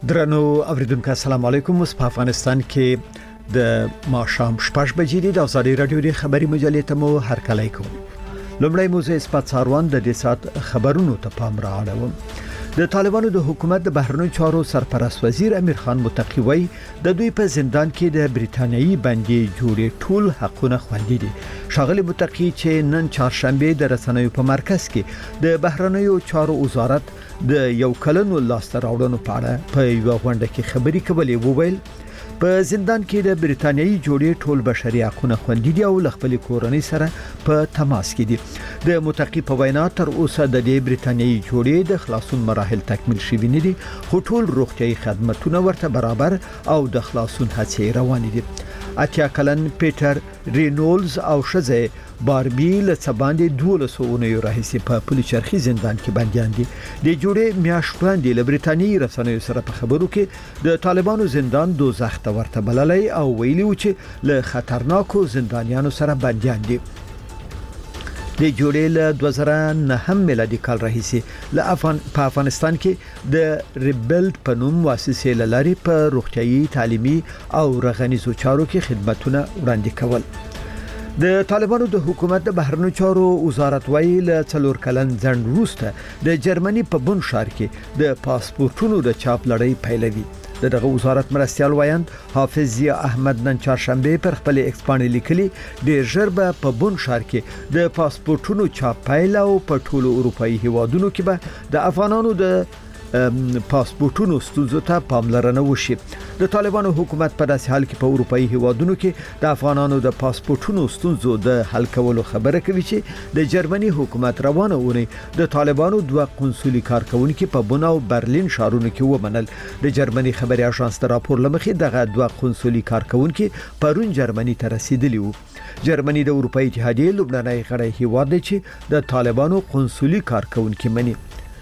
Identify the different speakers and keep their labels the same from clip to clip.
Speaker 1: درنو اوریدونکو السلام علیکم. اوس په افغانستان کې د ماښام 6 بجې د ازادي رادیو د خبري مجلې ته مو هرکلی کوم. لومړی موضوع اسپات څاروان د دې سات خبرونو ته پام راوړم. د طالبانو د حکومت د بهرنیو چارو سرپرست وزیر امیر خان متقی وایي د دوی په زندان کې د بریتانیایی بندي جوړې ټول حقونه خوندي دي. شاغلی متقی چې نن چهارشنبه د رسنیو په مرکز کې د بهرنیو چارو وزارت د یو کلنو لاسته راوړنو په اړه په یو غونډه کې خبري کولې وویل په زندان کې د بریتانیایی جوړې ټول بشري حقوقونه خوندي دي او خپل کورنۍ سره په تماس کې دي. د متقی په وینا تر اوسه د بریتانیایی جوړې د خلاصون مراحل تکمیل شوي نه دي، خو ټول روغتيایي خدماتونه ورته برابر او د خلاصون هڅې روان دي. اتیا کلن پیټر رینولز او شزه باربي له څباندې 12 اونیو راهیسې په پولیچرخي زندان کې بنديان دي. د جوړې میاشت وړاندې له بریتانیایی رسنیو سره په خبرو کې د طالبانو زندان دوزخ ته ورته بللی او ویلي و چې له خطرناکو زندانیانو سره بنديان دي. د جوړې له 2009 میلادي کال راهیسې په افغانستان کې د ریبلډ په نوم مؤسسې لاري په روغتيایي تعلیمي او رغنیزو چارو کې خدماتونه وړاندې کول. د طالبانو د حکومت د بهرنیو چارو وزارت وایي له 4 کلن ځنډ وروسته د جرمني په بون ښار کې د پاسپورتونو د چاپ لړۍ پیلوي. دغه وزارت مرستيال وایند حافظ ضیا احمد نن چهارشنبه پر خپل ایکس باندې لیکلي ډېر ژر به په بون ښار کې د پاسپورتونو چاپ پیل او په ټولو اروپאי هیوادونو کې به د افغانانو د پاسپورتونو ستونزو ته پاملرنه وشي. د طالبانو حکومت په داسې حال کې په اروپאי هیوادونو کې د افغانانو د پاسپورتونو ستونزو د حل کولو خبره کوي چې د جرمني حکومت روانه ونی د طالبانو دوه قونسولي کارکونکو په بون او برلین ښارونو کې ومنل. د جرمني خبري اژانس د راپور لمخې دغه دوه قونسولي کارکونکو پرون جرمني ته رسیدلی وو. جرمني د اروپאי اتحادیې لومړنی غړی هیواد دی چې د طالبانو قونسولي کارکونکو مني.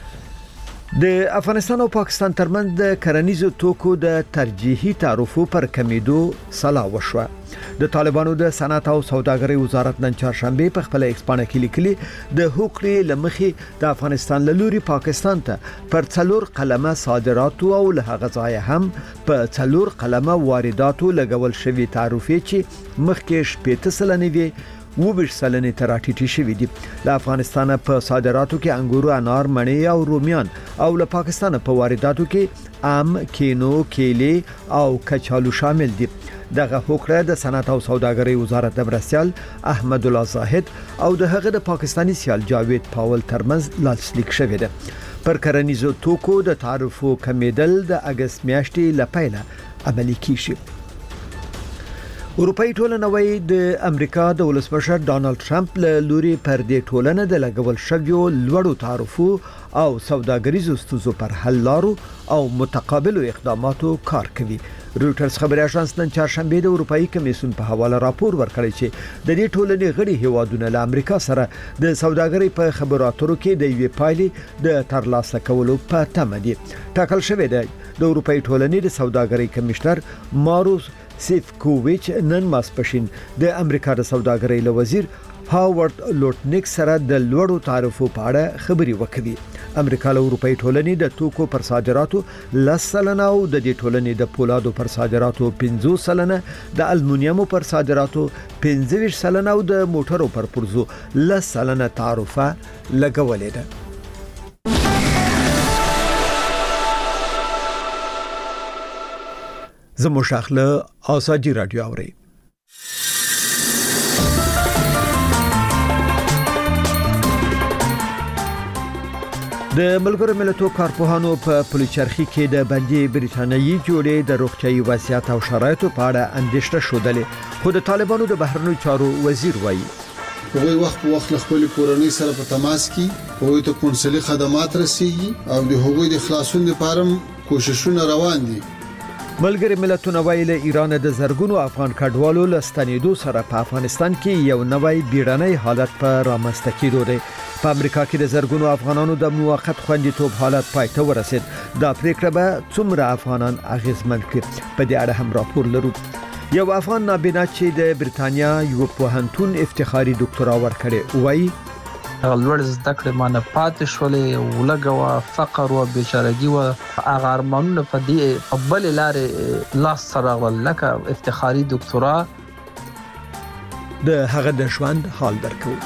Speaker 1: د افغانستان او پاکستان ترمنځ د کرنیزو توکو د ترجیحي تعرفو پر کمیدو سلا وشوه. د طالبانو د صنعت او سوداګرۍ وزارت نن چهارشنبه په خپل ایکس باندې کې لیکلي د هوکړې لمخې د افغانستان له لوري پاکستان ته پر 4 قلمه صادرات او له هغه ځای هم په 4 قلمه وارداتو لګول شوی تعرفې چې مخکې 15% وبش سلنه تراټیټی شوې دي. د افغانستان په صادراتو کې انګور، انار، مڼې او رومیان او له پاکستان په وارداتو کې ام، کینو، کیلې او کچالو شامل دي. دغه هوکړه د صنعت او سوداګرۍ وزارت د مرستيال احمد الله زاهد او د هغه د پاکستاني سیال جاوید پاول ترمنځ لاسلیک شوې ده. پر کرنیزو توکو د تعرفو کمیدل د اگست میاشتې لپاره عملي کیږي. اروپאי ټولنه وایي د امریکا د ولسمشر ډانلډ ټرمپ له لوري پر دې ټولنه د لګول شویو لوړو تعرفو او سوداګریزو ستونزو پر حل لارو او متقابلو اقداماتو کار کوي. رويټرز خبري اژانس نن چهارشنبه د اروپאי کمیسیون په حواله راپور ورکړی چې د دې ټولنې غړي هیوادونه له امریکا سره د سوداګرۍ په خبرو اترو کې د یوې پایلې د ترلاسه کولو په تمه دي. ټاکل شوی دی د اروپאי ټولنې د سوداګرۍ کمشنر ماروس سیفکوویچ نن ماسپښین د امریکا د سوداګرۍ له وزیر هاورد لوټنیک سره د لوړو تعرفو په اړه خبري وکړي. امریکا له اروپאי ټولنې د توکو پر صادراتو 10% او د دې ټولنې د پولادو پر صادراتو 15%، د المونیمو پر صادراتو 15% او د موټرو پر پرزو 10% تعرفه لګولې ده. زموږ شاخله ازادي رادیو اوري. د ملګرو ملتونو کارپوهانو په پولیچرخي کې د بندي بریتانیایی جوړې د روغتيایي وضعیت او شرایطو په اړه اندېښنه شودلې، خو د طالبانو د بهرنیو چارو وزیر وایي
Speaker 2: هغوی وخت په وخت خپل کورنۍ سره په تماس کې هغوی ته کونسلي خدمات رسیږي او د هغوی د خلاصون لپاره کوششونه روان دي.
Speaker 1: ملګری ملتونه وایي له ایران د زرګونو افغان کډوالو لستنیدو سره په افغانستان کې یو نوی بیړنی حالت په رامنځته کېدو دی. په امریکا کې د زرګونو افغانانو د موقت خوندیتوب حالت پای ته ورسید. دا پریکړه به څومره افغانان اغیزمن کړي په دې اړه هم راپور لرو. یو افغان نابینا چې د بریتانیا یو پوهنتون افتخاري ډاکټرا ورکړي وایي
Speaker 3: لوړ زده کړې مانه پاتې شولې ولګوا فقر او بیچارهګي او هغه ارمانونه په دې بل لارې لاس سره ولکه افتخاري دکتورا
Speaker 1: د هغه د ژوند حال درکو.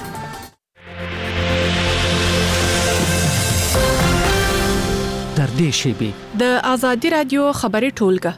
Speaker 4: تر دې شیبې
Speaker 5: د ازادي رادیو خبري ټولګه.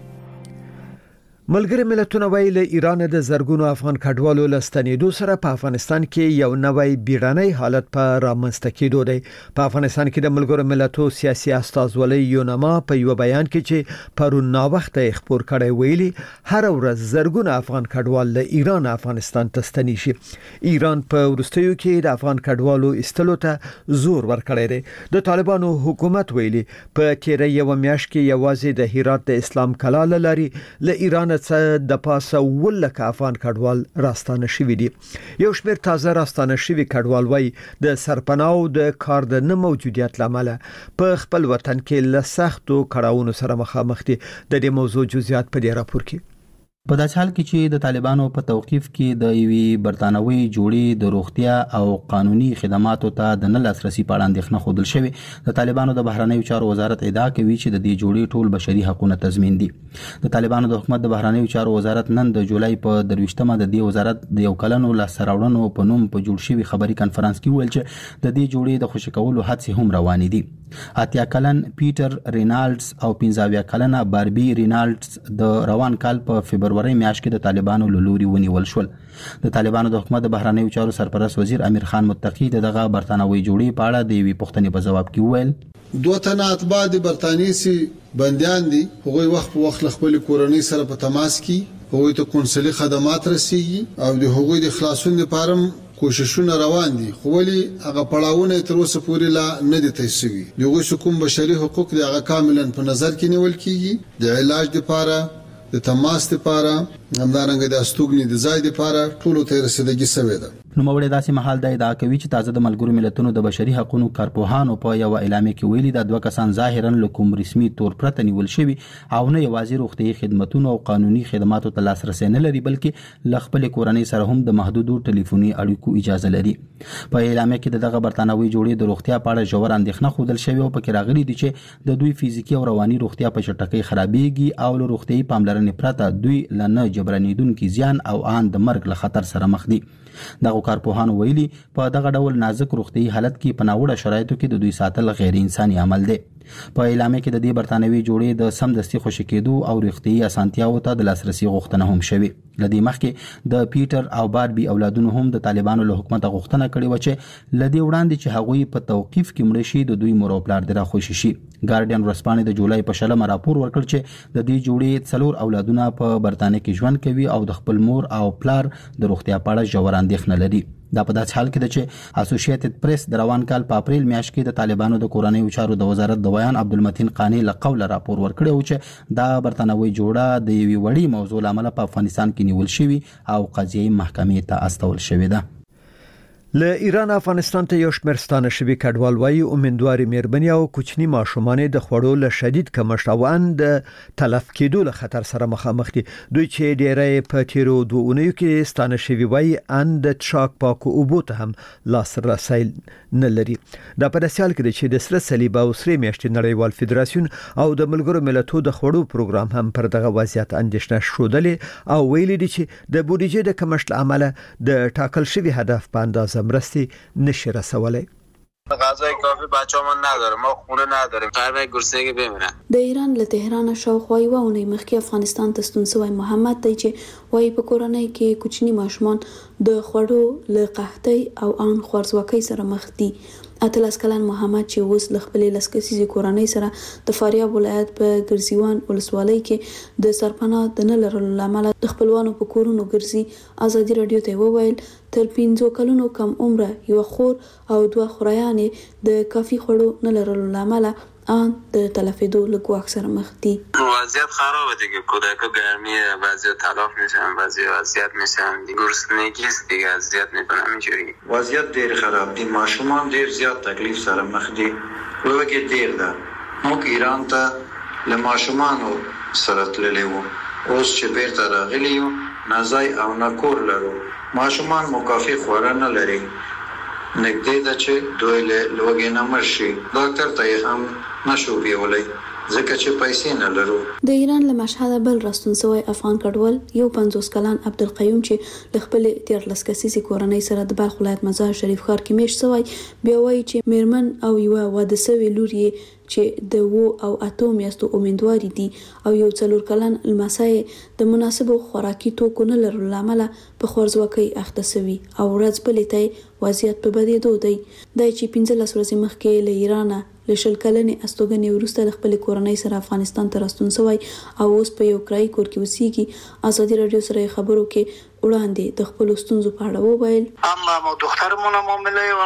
Speaker 1: ملګری ملتونه ویل ایران د زرګونو افغان کډوالو لستنیدو سره په افغانستان کې یو نوی بیړنی حالت په رامنځته کېدو دی. په افغانستان کې د ملګرو ملتونو سیاسي استازولۍ یونما په یو بیان کې چې پرون نا وخت خبر کړی ویلي هر ورځ زرګونو افغان کډوال له ایران افغانستان ته ستنی شي. ایران په ورستیو کې د افغان کډوالو استلو ته زور ورکړی دی. د طالبانو حکومت ویلي په تیر یو میاشت کې یوازې د هرات د اسلام کلا لري له ایران د پاسه ولکه افغان کډوال راستانه شوی دي. یو شمېر تازه راستانه شوی کډوال وای د سرپناو د کار د نه موجودیت لامل په خپل وطن کې له سختو کړهونو سره مخامخ دي. د دې موضوع جزئیات په دې راپور کې.
Speaker 6: په داسې حال کې چې د طالبانو په توقيف کې د یوې برتانوي جوړې د روغتیا او قانوني خدماتو ته د نه لاسرسي په اړه اندېښنه خوندل شوی. د طالبانو د بهرنیو چارو وزارت ادعا کوي چې د دې جوړې ټول بشري حقوقونه تضمین دي. د طالبانو د حکومت د بهرنیو چارو وزارت نن د جولای په 23مه د دې وزارت د یو کلنو لاسراوړنو په نوم په جوړ شوی خبري کانفرنس کې ویل چې د دې جوړې د خوشکولو هڅې هم روانې دي. 80 کلن پیټر رینالډز او 15 کلنه باربي رینالډز د روان کال په فبرवरी میاشت کې د طالبانو لوري ونیول شول. د طالبانو د حکومت د بهرنیو چارو سرپرست وزیر امیر خان متقی دغه برتانوي جوړې په اړه د یوې پوښتنې په جواب کې وویل
Speaker 2: دوه تنه اتباع د برتانیې سي بنديان دي. هغوی وخت په وخت خپل کورنۍ سره په تماس کې هغوی ته کونسلي خدمات رسیږي او د هغوی د خلاصون لپاره کوششونه روان دي. خو ولې هغه پړاوونه تر اوسه پورې لا نه دي تایید. دغه کوم بشري حقوق د هغه کاملا په نظر کې نیول کیږي. د علاج لپاره د تماس لپاره همدارنګه د استوګنې د ځای لپاره ټولو ته رسیدګي شوې ده.
Speaker 6: نو مولوی داسې محل د ادعا کوي چې تازه د ملګرو ملتونو د بشري حقوقو کارپوهانو په یو اعلامیه کې ویلي د دوه کسان ظاهرا له کوم رسمي تور پرته نیول شوی او نه یوازې روغتيي خدماتو او قانوني خدماتو ته لاسرسي نه لري بلکې ل خپل کورنۍ سره هم د محدودو ټلیفوني اړیکو اجازه لري. په اعلامیه کې دغه برتانوي جوړې د روغتیا په اړه ژور اندېښنه خوندل شوی او پکې راغلي دي چې د دوی فزیکی او رواني روغتیا په چټکۍ خرابېږي او له روغتيي پاملرنې پرته دوی لنه جبرانیدونکو زیان او ان د مرګ له خطر سره مخ دي. دغه کارپوهانو ویلي په دغه ډول نازک روغتيي حالت کې په ناوړه شرایطو کې د دوی ساتل غیر انساني عمل دی. په اعلامیه کې د دې برتانوي جوړې د سمدستي خوشی کېدو او روغتيي اسانتیاو ته د لاسرسي غوښتنه هم شوی. لدی مخکې د پیټر او باربي اولادونو هم د طالبانو له حکومت غوښتنه کړې و چې لدی وړاندې چې هغوی په توقيف کې مړ شي د دوی مور او پلار درا خوشی شي. ګارډین ورسپانې د جولای په شلمه راپور ورکړ چې د دې جوړې څلور اولادونه په برتانیې کې ژوند کوي او د خپل مور او پلار د روغتیا په اړه ژور اندېښنه لري. دا په داسې حال کې ده چې اسوسییټډ پریس د روان کال په اپریل میاشت کې د طالبانو د کورنیو چارو د وزارت د ویان عبدالمتین قانی له قوله راپور ورکړی و چې دا برتانوي جوړه د یوې وړي موضوع لامل په افغانستان کې نیول شوی او قضیې محکمې ته استول شوې ده.
Speaker 1: له ایران افغانستان ته یو شمېر ستانه شوي کډوال وایي امیندواري مېرمنې او کوچني ماشومان د خوړو له شدید کمښت او د تلف کېدو له خطر سره مخامخ دي. دوی چې ډېری په تیرو 2 اونیو کې ستانه شوي وایي ان د څښاک پاکو اوبو ته هم لاسرسی نه لري. دا په داسې حال کې ده چې د سره صلیب او سرې میاشتې نړیوال فدراسیون او د ملګرو ملتونو د خوړو پروګرام هم پر دغه وضعیت اندېښنه ښودلې او ویلي دي چې د بودیجې د کمښت له امله د ټاکل شوي هدف په اندازه مرستی نشه رسولی.
Speaker 7: غذای کافی بچه‌مون نداره، ما خونه نداریم، قراره گرسنگی بمیرن.
Speaker 8: د ایران له تهران شاوخوا یو اونۍ مخکې افغانستان ته ستون شوی محمد دی چې وایي په کورنۍ کې کوچني ماشومان د خوړو له قحطۍ او ان خوارځواکۍ سره مخ دي. اتلس کلن محمد چې اوس له خپلې لسکسیزې کورنۍ سره د فاریاب ولایت په ګرزیوان ولسوالۍ کې د سرپناه د نه لرلو لامل د خپلوانو په کورونو ګرځي. ازادي رادیو ته وویل تر 15 کلونو کم عمره یو خور او 2 خورایانې د کافي خوړو نه لرلو لامل آن د تلفیدو لگو اکثر مخ دي.
Speaker 7: وضعیت خرابه دیگه، کودکا گرمیه، بعضی تلف میشن، بعضی اذیت میشن، گرسنگی است دیگه، اذیت میکنن اینجوری.
Speaker 9: وضعیت ډیر خراب دي، ماشومان ډیر زیات تکلیف سره مخ دي. لوګي ډیر ده. موږ ایران ته له ماشومانو سره تللی وو، اوس چې بیرته راغلی یو نازای او نکور لرو. ماشومان مکافي خوړه نه لري. نږدې ده چې دوی له لوګي نه مرشي. ډاکټر ته هم نشو ویولای ځکه چې پیسې نه لرو.
Speaker 8: د ایران له مشهد بل راستون سوی افغان کډوال یو 50 کلن عبدالقیوم چې له خپل 13 کسیزي کورنۍ سره د بلخ ولایت مزار شریف ښار کې میش سوی بیا وایي چې میرمن او یو واده سوی لور یې چې د 2 او 8 میاشتو امیدواري دي او یو 4 کلن لمسی د مناسبو خوراکي توکو نه لرلو لامل په خورځوکۍ اخته سوی او ورځ بلې ته وضعیت په بدېدو دی. دا چې 15 ورځې مخکې له ایران له شل کلنې استوګنې وروسته د خپل کورنۍ سره افغانستان ته راستون سوی او اوس په یو کرایي کور کې اوسېږي. ازادي رادیو سره خبرو کې وړاندې د خپل ستونزو په اړه وویل.
Speaker 10: اما دخترمون معامله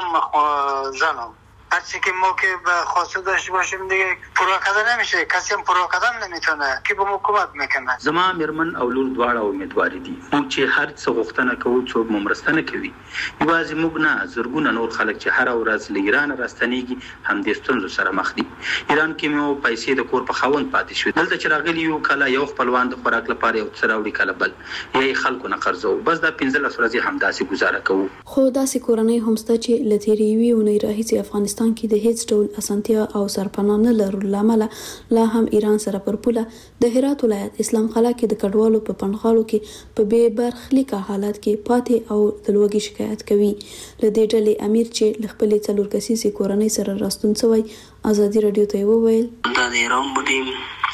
Speaker 10: و زنم هرچی که ما که به خواسته داشته باشیم دیگه پروکاده نمیشه، کسی هم پروکاده نمیتونه که به حکومت میکنه.
Speaker 11: زما میرمن او لور دواړه امیدواري دي او چې هر څه غوښتنه کوو څوک ممرستنه کوي. یوازې موږ نه زرګونه نور خلک چې هر ورځ له ایران راستنیږي هم د ستونزو سره مخ دي. ایران کې مو پیسې د کور په خاوند پاتې شو. دلته چې راغلی یو کله یو خپلوان د خوراک لپاره یو څه راوړي کله بل یې خلکو نه قرضو بس دا 15 ورځې هم داسې گزاره کوو.
Speaker 8: خو داسې کورنۍ هم شته چې لتیری وی او نه راهیسي افغانستان کې د هیڅ ډول اسانتیا او سرپناه نه لرلو لامل لا هم ایران سره پر پوله د هرات ولایت اسلام قلعه کې د کډوالو په پنځغالو کې په بې برخلیکه حالت کې پاتې او د لوګي شکایت کوي. لدې ډلې امیر چې لخپلې 4 کسیزي کورنۍ سره راستون سوی ازادي رادیو ته وویل
Speaker 12: در ایران بودیم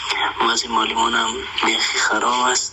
Speaker 12: وضع مالیمونم بیخی خراب است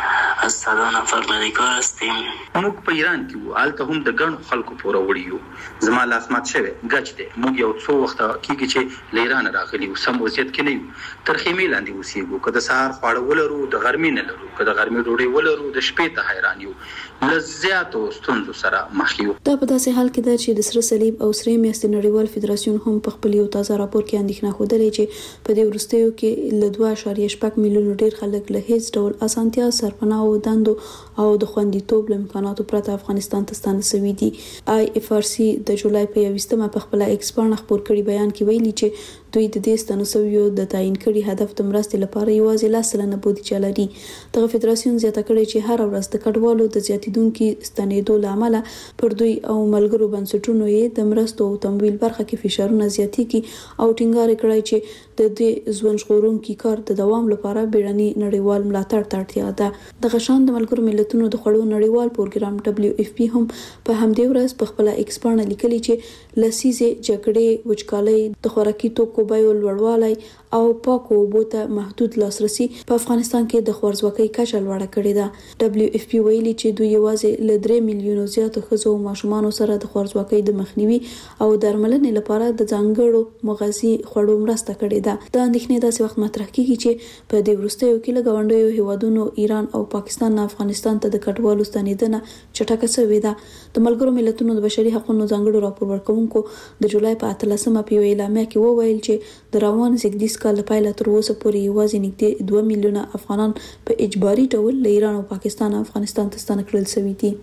Speaker 12: از 100 نفر مدیکار هستیم.
Speaker 11: موږ په ایران کې وو الته هم د ګڼو خلکو پوره وړي یو زما لاس مات شوی ګچ دی موږ یو څو وخت کېږي چې له ایران راغلي یو سم وضعیت کې نه یو تر خیمې لاندې اوسېږو که د سهار خواړه ولرو د غرمې نه لرو که د غرمې ډوډۍ ولرو د شپې ته حیران یو له زیاتو ستونزو سره مخ یو.
Speaker 8: دا په داسې حال کې ده چې د سره صلیب او سرې میاشتې نړیوال فدراسیون هم په خپل یو تازه راپور کې اندېښنه ښودلې چې په دې وروستیو کې له 2.8 میلیون ډیر خلک له هیڅ ډول اسانتیا سرپناه او دندو او د خوندیتوب له امکاناتو پرته افغانستان ته ستانه شوي دي. IFRC د جولای په 21مه په خپل ایکس باندې خبر کړي بیان کې ویلي چې دوی د دې ستنسویو د تعین کړي هدف د مرستې لپاره یوازې 10% بودیجه لري. دغه فدراسیون زیاته کړي چې هر ورځ د کډوالو د زیاتیدونکو ستنېدو لامل پر دوی او ملګرو بنسټونو یې د مرستو او تمویل برخه کې فشارونه زیاتېږي او ټینګار کړی چې د دې ځوان ژغورونکو کار د دوام لپاره بیړني نړیوال ملاتړ ته اړتیا ده. دغه شان د ملګرو ملتونو د خړو نړیوال پروګرام WFP هم په همدې ورځ په خپل ایکس باندې لیکلي چې لسیزه جګړې وچکالۍ د خوراکي توکو بیو لوړوالی او پاکو اوبو ته محدود لاسرسي په افغانستان کې د خوارځواکۍ کچه لوړه کړې ده. WFP ویلي چې دوی یوازې له 3 میلیونو زیاتو ښځو او ماشومانو سره د خوارځواکۍ د مخنیوي او درملنې لپاره د ځانګړو مغذي خوړو مرسته کړې ده. دا اندېښنې داسې وخت مطرح کیږي چې په دې وروستیو کې له ګاونډیو هیوادونو ایران او پاکستان نه افغانستان ته د کډوالو ستنېدنه چټکه شوې ده. د ملګرو ملتونو د بشري حقوقو ځانګړو راپور ورکوونکو د جولای په 18مه په اعلامیه کې وویل چې د روان زیږدیز کال پایله تر اوسه پورې یوازې نږدې 2 میلیونه افغانان په اجباري ډول له ایران او پاکستان افغانستان ته ستانه کړل شوي دي.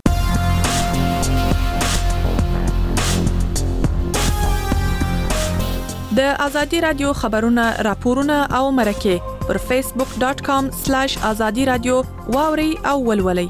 Speaker 5: د ازادي رادیو خبرونه راپورونه او مرکه پر facebook.com/azadi radio واوري او ولولي.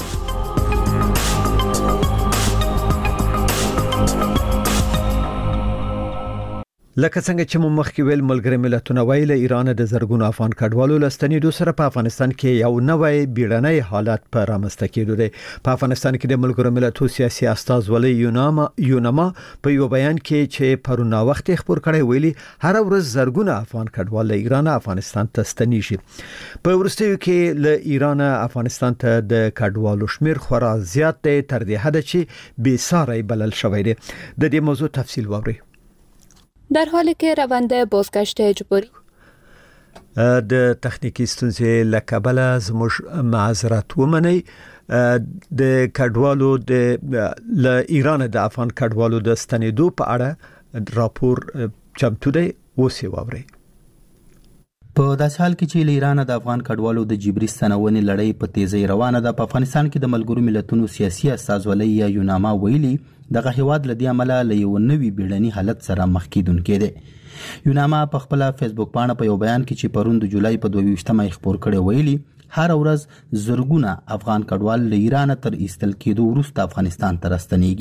Speaker 1: لکه څنګه چې مو مخکې ویل ملګری ملتونه ویل ایران د زرګونو افغان کډوالو لستنیدو سره په افغانستان کې یو نوې بیړنۍ حالت پر رامنځته کېدو دی. په افغانستان کې د ملګرو ملتونو سیاسي استازولۍ یوناما په یو بیان کې چې پرونه وخت خبر کړی ویلي هر ورځ زرګونه افغان کډوال له ایران افغانستان ته ستنیږي. په ورستیو کې له ایران افغانستان ته د کډوالو شمیر خورا زیات دی تر دې حد چې بې ساري بلل شوی دی. د دې موضوع تفصیل واورئ.
Speaker 13: در حالی که روند بازگشت اجباری
Speaker 1: د تخنیکی ستونزې لکبل زموږ معذرت ومني د کډوالو د ایران د افغان کډوالو د ستنېدو په اړه راپور چمتو دی اوسې واوري.
Speaker 6: په داسې حال کې چې ایران د افغان کډوالو د جبري ستنونې لړۍ په تیزی روانه ده. په افغانستان کې د ملګرو ملتونو سیاسي استازولۍ یا یوناما ویلي دغه هیواد لدی عمله له یو نوي بیړني حالت سره مخ کیدونکې ده. یوناما په خپل فیسبوک باندې په یو بیان کې چې پرون د جولای په 22مه خبر کړی ویلي هر ورځ زرګونه افغان کډوال له ایران تر ایستل کېدو وروسته افغانستان ته راستنیږي.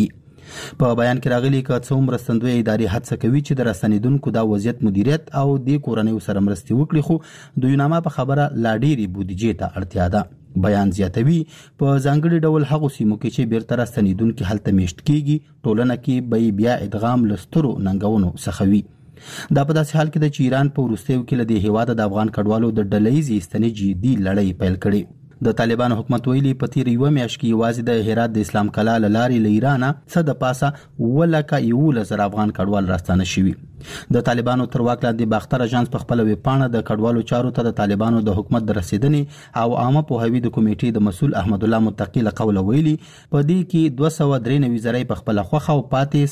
Speaker 6: په بیان کې راغلي ک څوم مرستندوی ادارې هڅه کوي چې د راستنیدونکو د وضعیت مدیریت او د کورنۍ سره مرستې وکړي، خو دوی نامه په خبره لا ډېری بودیجې ته اړتیا ده. بیان زیاتوي په ځانګړي ډول هغه سیمو کې چې بیرته راستنیدونکو هلته میشت کیږي ټولنه کې به بیا ادغام لسترو ننګونو څخه وي. دا په داسې حال کې د ایران په وروستیو کې له دې هیواده د افغان کډوالو د ډلهیزې ایستنې جدي لړۍ پیل کړې. د طالبانو حکومت ویلي په تیر یو میاشت کې یوازې د هرات د اسلام کلا لارې له ایران څخه د پاسه ولکه 11,000 افغان کډوال راستانه شوي. د طالبانو تر واک لاندې باختر اژانس په خپل ویبپاڼه د کډوالو چارو ته د طالبانو د حکومت د رسیدنې او عامه پوهاوي د کمیټې د مسؤل احمد الله متقی له قوله ویلي په دې کې 293 زره په خپل خوخه او پاتې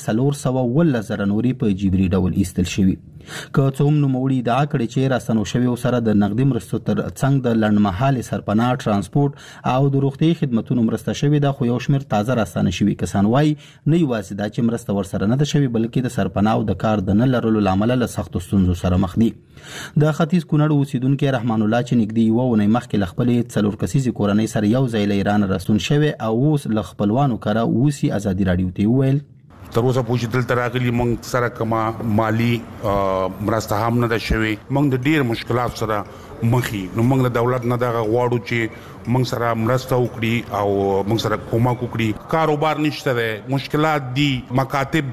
Speaker 6: 410 نوري په جبري ډول ایستل شوي. که څوم نوموړي ادعا کړې چې راستنو شوي سره د نقدي مرستو تر څنګ د لنډمهاله سرپناه ترانسپورت او د روغتي خدماتو مرسته شوي د خو یو شمیر تازه راستنه شوي کسان وایي نه یوازې دا چې مرسته ورسره نه ده شوي بلکې د سرپناه او د کار د نه لرلو لامل له سختو ستونزو سره مخ دي. د ختیځ کونړ اوسیدونکو رحمان الله چې نږدې یو ونې مخکې له خپلې 4 کسیزې کورنۍ سره یو ځای له ایران راستون شوی او اوس له خپلوانو کره اوسي ازادي رادیو ته ویل
Speaker 14: تر اوسه پوښتنه دلته راغلي موږ سره کما مالی مرسته هم نه ده شوی، موږ د ډیر مشکلات سره مخې نو موږ د دولت نه دغه غواړو چې موږ سره مرسته وکړي او موږ سره کومک وکړي. کاروبار نشته ده، مشکلات دي، مکاتب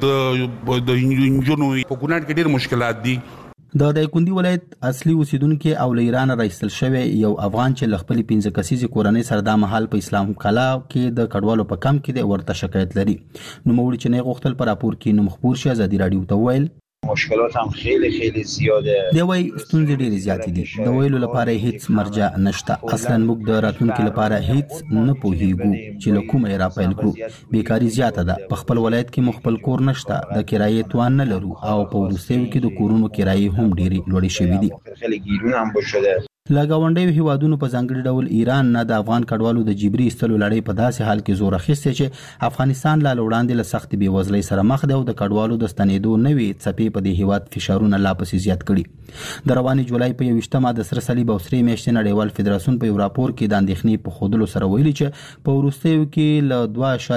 Speaker 14: د انجنونو په کونړ کې ډیر مشکلات دي.
Speaker 6: د دایکندي ولایت اصلي اوسیدونکو او له ایران راایستل شوی یو افغان چې ل خپل 15 کسیزې کورنۍ سره د محل په اسلام کلا کې د کډوالو په کم کې د ورته شکایت لري. نو موږ چې نه غوښتل پر راپور کې نو مخبور شي ازادي رادیو ته ویل
Speaker 15: مشکلات هم خیلی زیاده
Speaker 6: دی، وای ستونزې ډېرې زیاتې دي، د ویلو لپاره هیڅ مرجع نشته. اصلا موږ د راتلونکو لپاره هیڅ نه پوهیږو چې له کومه را پیل کړو. بیکاری زیاته ده، په خپل ولایت کې مخبل کور نشته، د کرایې توان نه لرو او په وروستیو کې د کورونو کرایې هم ډېرې لوړې شوې دي.
Speaker 15: خیلی ګیرونه هم بشده.
Speaker 6: له ګاونډیو هیوادونو په ځانګړي ډول ایران نه د افغان کډوالو د جبري ایستلو لړۍ په داسې حال کې زور اخیستی چې افغانستان لا وړاندې له سخت بېوزلۍ سره مخ دی او د کډوالو د ستنېدو نوې څپې په دې هیواد فشارونه لا پسې زیات کړي. د روانې جولای په 21مه د سره صلیب او سرې میاشتې نړیوال فدراسیون په یو راپور کې د اندېښنې په ښودلو سره ویلي چې په وروستیو کې له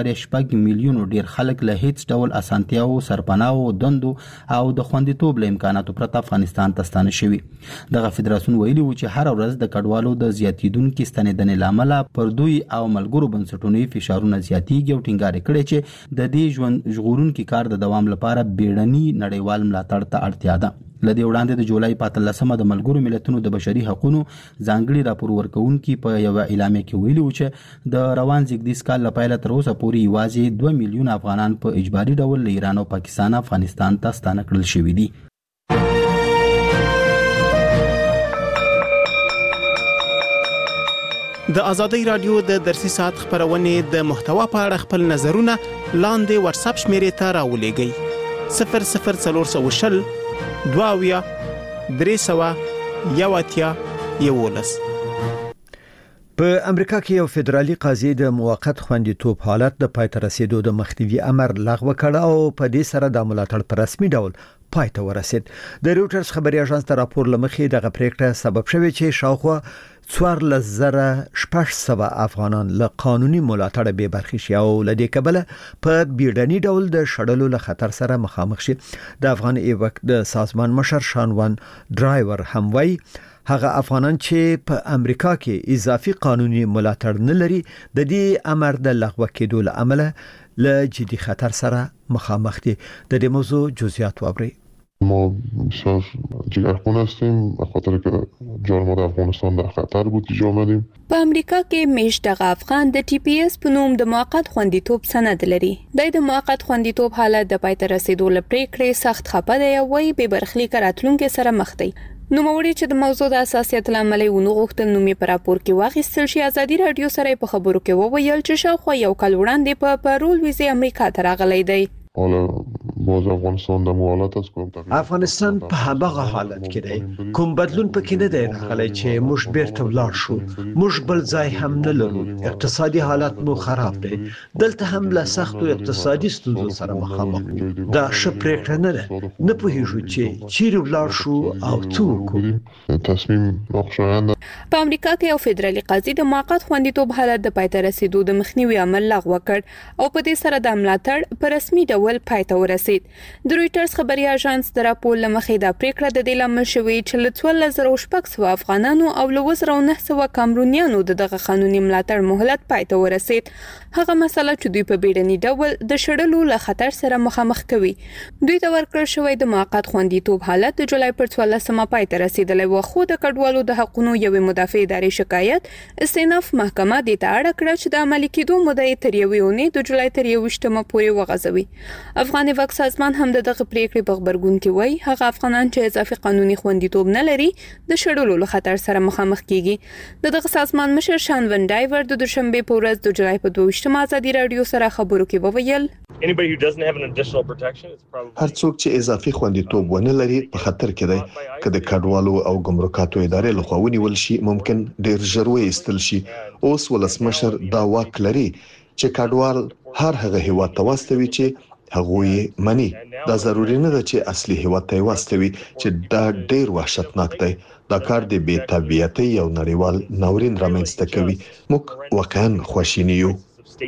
Speaker 6: 2.8 میلیونو ډیر خلک له هیڅ ډول اسانتیاو، سرپناهو، دندو او د خوندیتوب له امکاناتو پرته افغانستان ته ستانه شوي. دغه فدراسیون ویلي و چې هر ورځ د کډوالو د زیاتیدونکو ستنېدنې لامل پر دوی او ملګرو بنسټونو فشارونه زیاتیږي او ټینګار کړي چې د دې ژوند ژغورونکو کار د دوام لپاره بیړني نړیوال ملاتړ ته اړتیا ده. لدې وړاندې د جولای 15مه د ملګرو ملتونو د بشري حقوقو ځانګړي راپور ورکونکي په یو اعلامیه کې ویلي و چې د روان زیږدیز کال له پیله تر اوسه پورې یوازې 2 میلیون افغانان په اجباري ډول له ایران او پاکستان افغانستان ته ستانه کړل شوي دي.
Speaker 16: د ازادۍ رادیو د درسي ساعت خبرونه د محتوا په اړه خپل نظرونه لاندې واتس اپ شمیرې ته راولېږئ 00420 2 300 11
Speaker 1: په امریکا کې یو فدرالي قاضي د موقت خوندیتوب حالت د پای ته رسیدو د مخنیوي امر لغوه کړ او په دې سره د ملاتړ په رسمي ډول پای ته ورسید. د رويټرز خبري اژانس ته راپور لمخې دغه پریکړه سبب شوه چې شاوخوا 14,600 افغانان له قانوني ملاتړ به برخې شي او لدې کبله په بیړني ډول د شړلو له خطر سره مخامخ شي. د افغان ایوک د سازمان مشر شانوان ډرایور هم وایي هغه افغانان چې په امریکا کې اضافي قانوني ملاتړ نه لري د دې امر د لغوه کېدو له امله له جدي خطر سره مخامخ دي. د دې موضوع جزئیات وابري.
Speaker 17: ما بسیار جگرخون هستیم به خاطر که جان ما در افغانستان در خطر بود که آمدیم.
Speaker 13: په امریکا کې میشتغه افغان د ټي پی اس په نوم د موقت خوندیتوب سند لري. د موقت خوندیتوب حالت د پای ته رسیدو لپاره سخت خپه دی او وایي به برخلیک راتلونکو سره مخ دی. نو موري چې د موضوع د اساسیت لامل ونه غوښتل نو می پر راپور کې واغستل شي. ازادي رادیو سره په خبرو کې وویل چې شاوخوا یو کال وړاندې په پارول ویزه امریکا ته راغلی دی.
Speaker 17: حالا باز افغانستان د موالات است کوم
Speaker 1: افغانستان په هغه حالت کې دی کوم بدلون پکې نه دی راغلی چې موږ بیرته ولاړ شو موږ بل ځای هم نه لرو اقتصادي حالت مو خراب دی دلته هم له سختو اقتصادي ستونزو سره مخامخ دا ښه پریکړه نه ده نه پوهیږو چې چیرې ولاړ شو او څه وکړو
Speaker 17: تصمیم ناخوشایند
Speaker 13: په امریکا کې یو فدرالي قاضي د موقت خوندیتوب حالت د پای ته رسیدو د مخنیوي عمل لغوه کړ او په دې سره د ملاتړ په رسمي ډول پای ته ورسید د رويټرز خبري اژانس د راپور لمخې دا پریکړه د دې لامل شوې چې له 12,600 افغانانو او له 1900 کامرونیانو دغه قانوني ملاتړ مهلت پای ته ورسید هغه مسله چې دوی په بیړني ډول د شړلو له خطر سره مخامخ کوي دوی ته ورکړل شوی د موقت خوندیتوب حالت د جولای پر 14 پای ته رسیدلی و خو د کډوالو د حقوقو یو مدافع ادارې شکایت استئناف محکمه د اړه کړ چې د عملي کېدو موده تر یوې اونۍ د جولای تر 28 پورې وغځوي افغان وقف سازمان هم دغه پریکړې په خبرګون کې وایي هغه افغانان چې اضافي قانوني خوندیتوب نه لري د شړلو له خطر سره مخامخ کیږي دغه سازمان مشر شان ون ډایور د دوشنبه په ورځ د جولای په 22 ازادي رادیو سره خبرو کې وویل
Speaker 18: هر څوک چې اضافي خوندیتوب ونه لري په خطر کې دی که د کډوالو او ګمرکاتو ادارې لخوا ونیول شي ممکن ډیر ژر وایستل شي اوس ولسمشر دا واک لري چې کډوال هر هغه هیواد ته واستوي چې هغه مني دا ضروری نه ده چې اصلي هیواد ته واستوي چې دا ډیر وحشتناک دی دا کار د بې تابعیتۍ یو نړیوال ناورین رامنځته کوي موږ واقعا خواشینی یو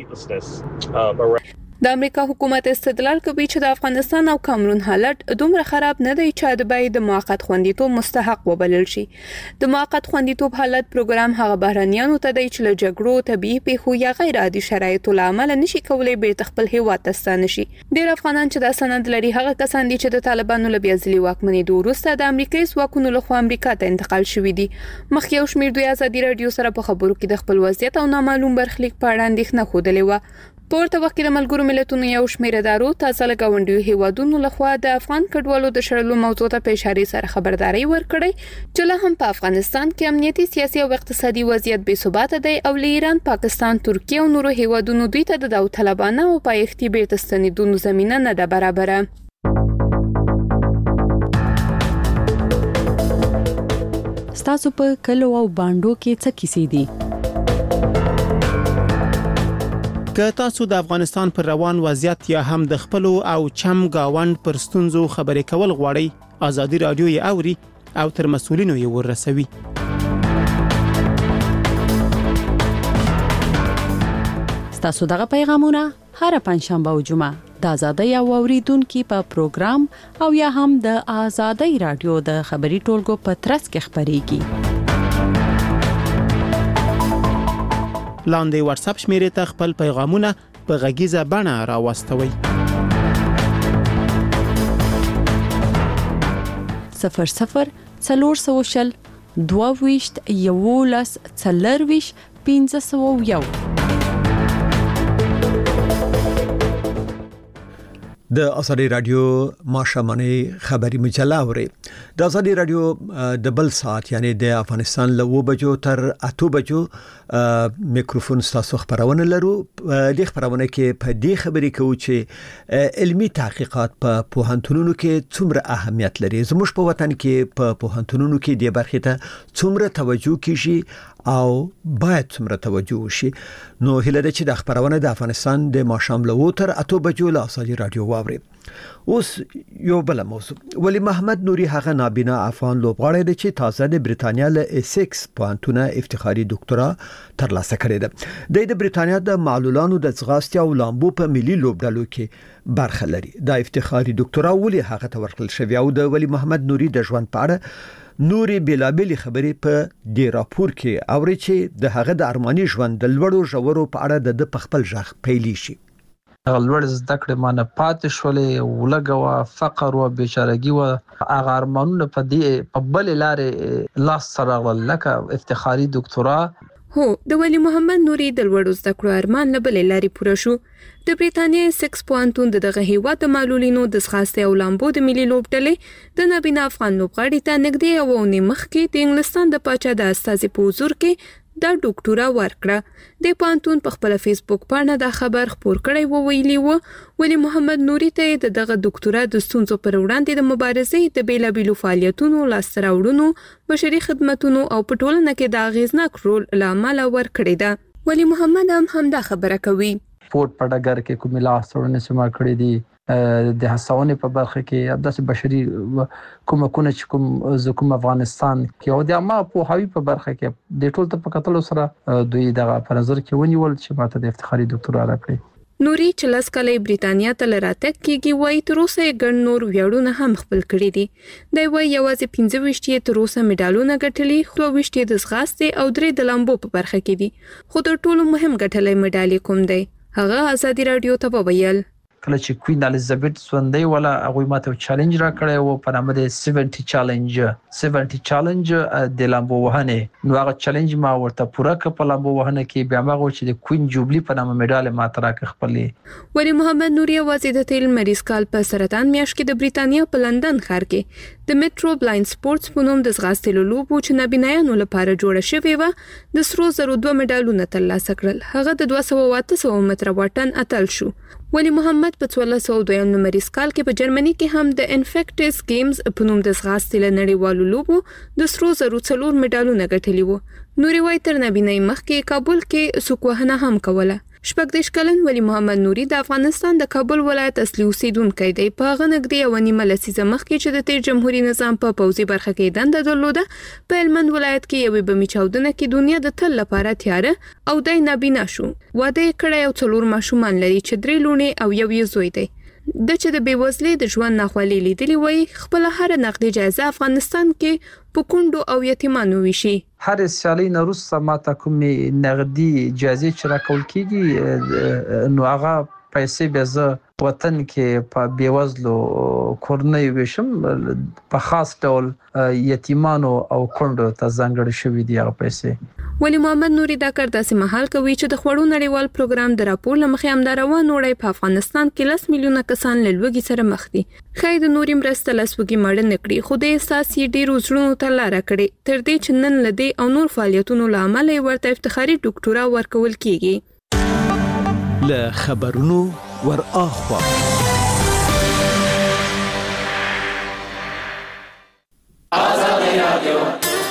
Speaker 13: د امریکا حکومت استدلال کوي چې د افغانستان او کامرون حالت دومره خراب نه دی چې د باید د موقت خوندیتوب مستحق وبلل شي د موقت خوندیتوب حالت پروګرام هغه بهرانيانو ته دی چې له جګړو طبيعي پیښو یا غیر عادي شرایطو لامل نشي کولای بیرته خپل هیواد ته ستانه شي ډیر افغانان چې د سند لري هغه کسان دي چې د طالبانو له بیازلي واکمنۍ وروسته د امریکایي ځواکونو لخوا امریکا ته انتقال شوي دي مخکې یو شمېر دوی ازادي رادیو سره په خبرو کې د خپل وضعیت او نامعلوم برخلیک په اړه اندېښنه ښودلې و پورته وخت د ملګرو ملتونو یو شمېر ادارو تازه لګاونډیو هیوادونو لخوا د افغان کډوالو د شړلو موضوع ته په اشاره سره خبرداري ورکړې چې له هم په افغانستان کې امنیتي سیاسي او اقتصادي وضعیت بې ثباته دی او له ایران پاکستان ترکیه او نورو هیوادونو دوی ته د داوطلبانه او پایښتي بیرته ستنېدو زمینه نه ده برابره
Speaker 19: ستاسو په کلو او باندو کې څه کیسې دي
Speaker 16: که تاسو د افغانستان پر روان وضعیت یا هم د خپل او چم گاوند پر ستونزو خبرې کول غواړئ ازادي رادیو یې اوري او تر مسؤلینو یې ورسوي
Speaker 19: ستاسو دغه پیغامونه هر پنځشنبه او جمعه د ازادي او اوریدونکو په پروګرام او یا هم د ازادي رادیو د خبري ټولګو په ترڅ کې خبريږي
Speaker 16: لاندې واتس اپ شمیرې ته خپل پیغامونه په غږیزه بڼه راوستوئ
Speaker 19: 00 400 22 11 40 501
Speaker 1: د ازادي رادیو ماشامنه خبري مجله اوري د ازادي رادیو د بل ساعت یعنی د افغانستان له 2 بجو تر 8 بجو میکروفون تاسو خبرونه لرو د خبرونه کې په دې خبرې کوي چې علمي تحقیقات په پوهنتونونو کې څومره اهمیت لري زموږ په وطن کې په پوهنتونونو کې د برخې ته څومره توجه کیږي او باید څومره توجه وشي نو هله د چې د خبرونه د افغانستان د ماشام له 2 تر 8 بجو له ازادي رادیو واوري اوس یو بل موضوع ولی محمد نوري هغه نابینا افغان لوبغاړی دی چې تازه د بریتانیا له اسکس پوهنتونه افتخاري ډاکټرا ترلاسه کړې ده د بریتانیا د معلولانو د ځغاستې او لامبو په ملي لوبډلو کې برخه لري د افتخاري ډاکټرا ولې هغه ته ورکړل شوی او د ولی محمد نوري د ژوند په اړه نوري بلابل خبرې په دې راپور کې اوري چې د هغه د ارماني ژوند د لوړو ژورو په اړه د خپل ژغ پیلي شي
Speaker 3: لوړ زده کړې مانه پاتې شولې ولګوا فقر او بیچارهګي او هغه ارمانونه په دې په بل لارې لاس سره لکه افتخاري ډاکټرا
Speaker 13: هو د ولی محمد نوري د لوړ زده کړو ارمان له بل لارې پوره شو د بریتانیا سکس پوهنتون دغه هیواد د معلولینو د ځغاستې او لامبو د ملي لوبډلې د نابینا افغان لوبغاړي ته نږدې او نیم مخکې د انګلستان د پاچا د استازي په حضور کې دا ډاکټورا ورکړه د پانتون په خپل فیسبوک باندې دا خبر خپور کړی و ویلي و ولی محمد نوري ته دغه ډاکټورا د ستونزو پر وړاندې د مبارزې د بیلابیلو فعالیتونو لاسته راوړنو بشري خدماتونو او په ټولنه کې د اغیزناک رول لامل ورکړی ده ولی محمد هم دا خبره کوي
Speaker 3: سپورت په ډګر کې کومې لاسته سما کړې دي د هڅونې په برخه کې داسې بشري کومکونه چې کوم افغانستان کې او د عامه پوهاوي په برخه کې د ټول ته په کتلو سره دوی دغه په نظر کې ونیول چې ماته د افتخاري ډاکټورا راکړي
Speaker 13: نوري چې لس کاله بریتانیا ته لراتک کېږي وایي تر اوسه یې ګڼ نور ویاړونه هم خپل کړي دي دی وایي یوازې 15 یې تر اوسه میډالونه ګټلي 22 د ځغاستې او 3 د لامبو په برخه کې دي خو تر ټولو مهم ګټلې میډالې کوم دی هغه آزادي رادیو ته وویل
Speaker 3: کله چې کوین الیزابت سوندۍ ولا هغه ماته چیلنج را کړی او په نامه د 70 چیلنج د لامبو وهنه نو هغه چیلنج ما ورته پوره کړ په لامبو وهنه کې بیا هغه چې د کوین جوبلی په نامه میډال ماته را خپلې
Speaker 13: ولی محمد نوري وزیر د تیل مریض کال په سرطان میاشت کې د بریتانیا په لندن ښار کې د میټرو بلایند سپورتس په نوم د ځغاستلو لوبو چې نابینایانو لپاره جوړه شوې و د سرو زرو 2 میډالونه ترلاسه کړل هغه د 200 متره واټن اتل شو ولی محمد په 1402 نمبر کال کې په جرمني کې هم د انفیکټس گیمز په نوم د ځغاستې له نړیوالو لوبو د سرو زرو 4 میډالونه ګټلي وو نوري وای تر نبینای مخکې کابل کې سوکوهنه هم کوله شپږ کلن ولی محمد نوري د افغانستان د کابل ولایت اصلي اوسیدونکی دی په هغه نږدې یو نیمه لسیزه مخکې چې د تیر جمهوریت نظام په پوځي برخه کې دنده درلوده په هلمند ولایت کې یوې بمي چاودنه کې دنیا د تل لپاره تیاره او د نابینا شو واده کړی او 4 ماشومان لري چې 3 لونې او یو زوی دی د چې د بیوزلۍ د ژوند ناخوالي لیدلی وای خپل هر نقدي جایزه افغانستان کې په کندو او یتیمانو وشي
Speaker 3: هر سیالي نروس ماته کومې نقدي جایزې چې راکول کیږي نو هغه پیسې به زه وطن کې په بیوزلو کورنۍ وشم په خاص ډول یتیمانو او کندو ته ځانګړي شوې دي هغه پیسې
Speaker 13: ولی محمد نوري دا کار داسې مهال کوي چې د خوړو نړیوال پروګرام د راپور لمخې هم دا روان وړي په افغانستان کې 10 میلیونه کسان له لوږې سره مخ دي خای د نوري مرسته لسوږي مړ نه کړي خو د احساس یې ډیر وزړونو ته لار کړي تر دې چې نن لدی او نور فعالیتونو لامل ورته افتخاري ډاکټورا ورکول کیږي
Speaker 4: له خبرونو ور اخوا
Speaker 20: آزادی رادیو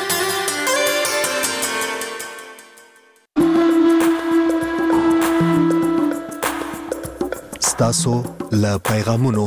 Speaker 18: تاسو له پیغامونو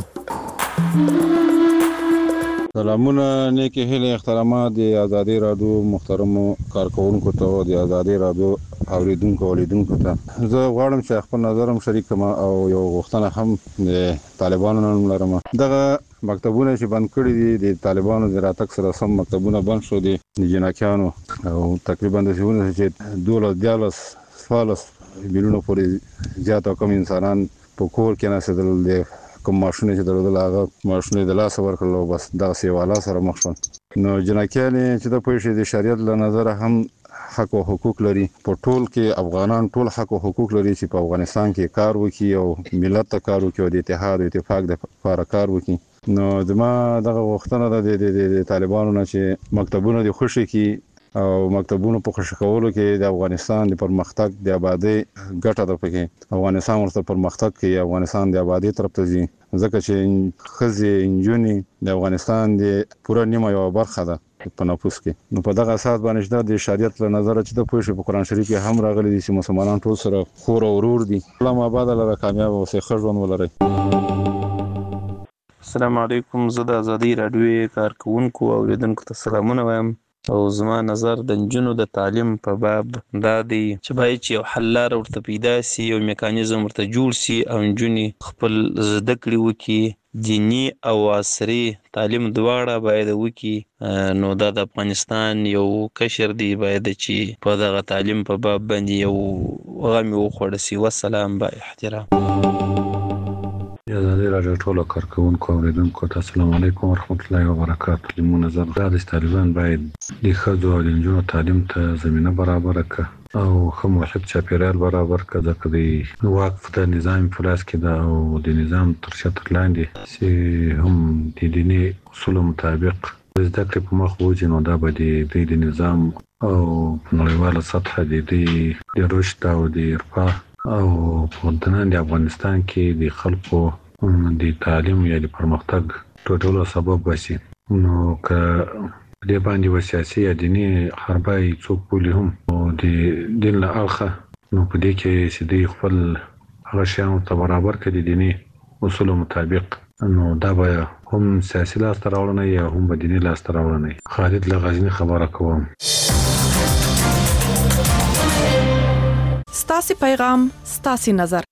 Speaker 21: سلامونه نیکی هیله احترامات د آزادی رادیو محترمو کارکونکو ته او د آزادی رادیو اوریدونکو ولیدونکو ته زه غواړم چې خپل نظرم شریک کړم او یو غوښتنه هم د طالبانو نن لرم دغه مکتبونه چې بند کړي دي د طالبانو د راتګ سره سم مکتبونه بند شو دي د جناکیانو او تقریبا د څه چې 12 میلیونه پورې زیات کم انسانان په کور کې ناسدل دي کوم ماشونه چې درلودل هغه ماشونه د لاس ورکړل بس دا سیواله سره مخ شول نو جناکیان چې د پوښې د شریعت له نظر هم حق او حقوق لري په ټول کې افغانان ټول حق او حقوق لري چې په افغانستان کې کار وکړي او ملت ته کار وکړي او د اتحاد او اتفاق د لپاره کار وکړي نو زما دغه وختونه د طالبانو نه چې مکتبونه د خوشي کې او مکتبونو په خوشی کولو کې د افغانستان د پرمختګ د آبادی ګټه ده پکې افغانستان ورته پرمختګ کوي افغانستان د آبادی طرف ته ځي ځکه چې خزي انجونی د افغانستان د پوره نیمه یو برخه ده په نفوس کې نو په دغه اساس باندې د شریعت له نظر چې د پوښې په قران شریف کې هم راغلي دي چې مسلمانان ټول سره خور او ورور دي الله آباد لره کامیاب او ښه ژوند ولري
Speaker 22: السلام علیکم زه د آزادی رادیو کارکونکو او اوریدونکو ته سلامونه وایم او زما نظر د نجونو د تعلیم په باب دا دی چې باید چې یو حل لاره ورته پیدا سي او میکانیزم ورته جوړ سي او نجونې خپل زده کړې وکړي دینی او عصري تعلیم دواړه باید وکړي نو دا د افغانستان یو کشر دی باید چې په دغه تعلیم په باب باندې یو غم وخوړ سي والسلام با احترام
Speaker 23: آزادی رادیو ټولو کارکونکو اوریدونکو ته السلام علیکم ورحمت الله وبرکاته لمو نظر د طالبان باید د ښځو او نجونو تعلیم ته زمینه برابر کړي او هم محیط چاپیریال برابر کړي ځکه د وقف د نظام فلاس کې دا او د نظام تر شتر لاندې چې هم د دیني اصول مطابق زده کړې په مخ وځي نو دا به د نظام او نړیواله سطح د رشد او د ارتقا او په دننه افغانستان کې د خلکو د تعلیم یا د پرمختګ ټولو سبب وسی. نو که د باندې وسیاسي یا دینی حربای څوک بولی هم او د دین له اړخه نو په دې کې چې د خپل هغه شیانو ته برابر کړي دینی اصولو مطابق نو دا به هم سیاسي لاسته راوړنه یا هم به دینی لاسته راوړنه. خالد له غزني خبره کوم.
Speaker 5: ستاسو پیغام ستاسو نظر